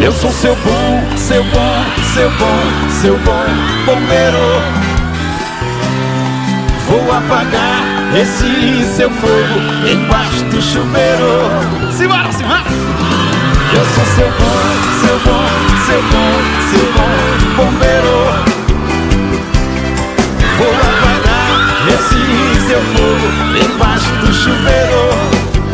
Eu sou seu bom, seu bom, seu bom, seu bom bombeiro. Vou apagar esse seu fogo embaixo do chuveiro. Simbora, simbora! Eu sou seu bom, seu bom, seu bom, seu bom bombeiro. Vou apagar esse seu fogo embaixo do chuveiro.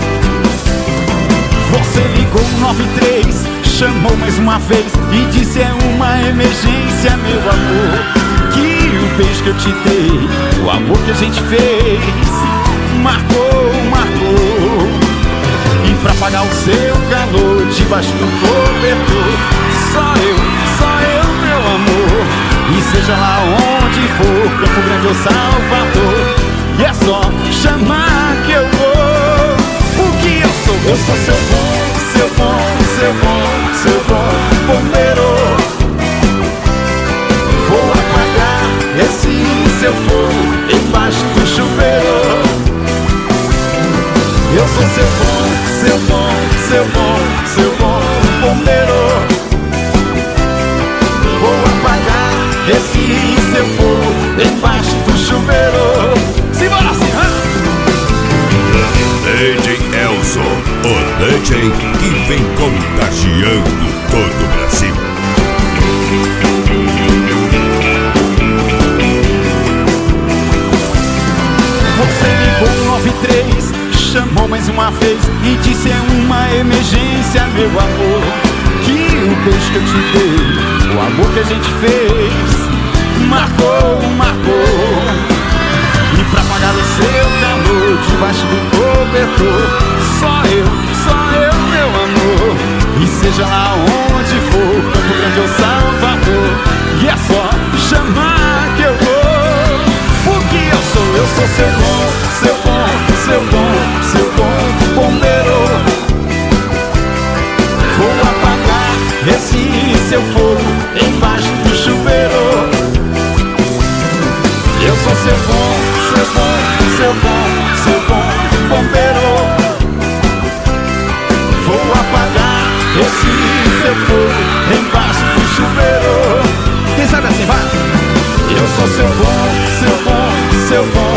Você ligou 93, chamou mais uma vez e disse é uma emergência, meu amor. Que o beijo que eu te dei, o amor que a gente fez, marcou, marcou. E pra apagar o seu calor debaixo do cobertor, só eu, meu amor. E seja lá onde for, Campo Grande ou Salvador, e é só chamar que eu vou. O que eu sou? Eu sou seu bom, seu bom, seu bom, seu bom bombeiro. Vou apagar esse seu fogo embaixo do chuveiro. Eu sou seu bom, seu bom, seu bom, seu bom bombeiro. Vou apagar esse seu fogo embaixo do chuveiro. Simbora, simbora! DJ Elson, o DJ que vem contagiando todo o Brasil. Você ligou 93, chamou mais uma vez e disse é uma emergência, meu amor. Que o beijo que eu te dei, o amor que a gente fez, marcou, marcou. E pra apagar o seu calor debaixo do cobertor, só eu, meu amor. E seja lá onde for, Campo Grande ou Salvador, e é só chamar que eu vou. O que eu sou? Eu sou seu bom, seu bom, seu bom, seu bom bombeiro. Vou apagar esse seu fogo embaixo do chuveiro. Eu sou seu bom, seu bom, seu bom, seu bom bombeiro. Vou apagar esse seu fogo embaixo do chuveiro. Quem sabe assim, vai? Eu sou seu bom, seu bom, seu bom,